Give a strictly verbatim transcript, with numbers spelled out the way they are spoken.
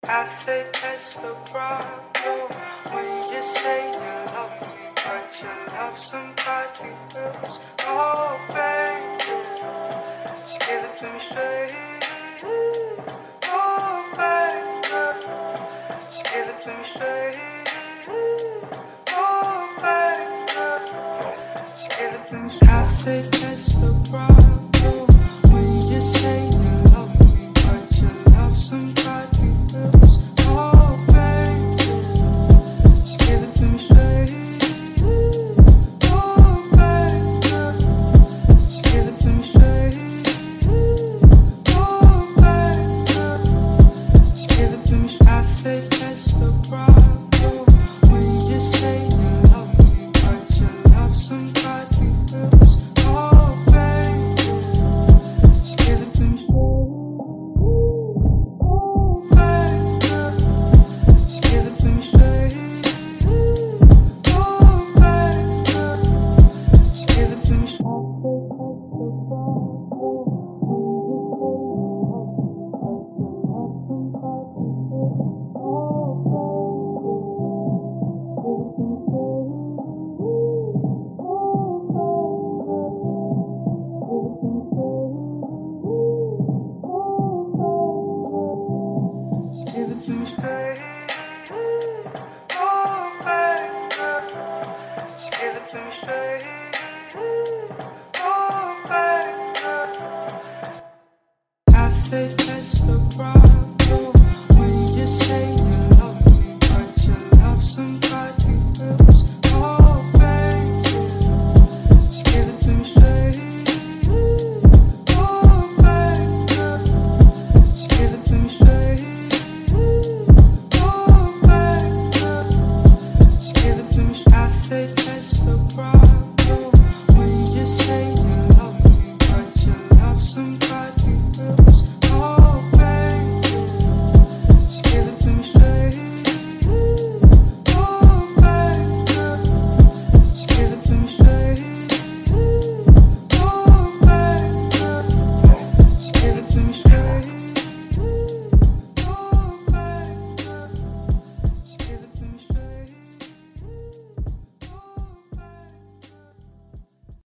I say that's the problem when you say you love me, but you love somebody else. Oh, baby, just give it to me straight. Oh, baby, just give it to me straight. Oh, baby, just give it to me straight. I say that's the problem when you say you love me, but you love somebody else. Oh, baby, just give it to me straight. Oh, baby, just give it to me straight. Oh, baby, just give it to me straight. I say that's the problem when you say you love me, but you love somebody else. Oh, baby, just give it to me straight. Just give it to me straight. Oh, baby, just give it to me straight. Just give it to me straight. Oh, baby, just give it to me straight. Oh, baby, I say that's the problem when you say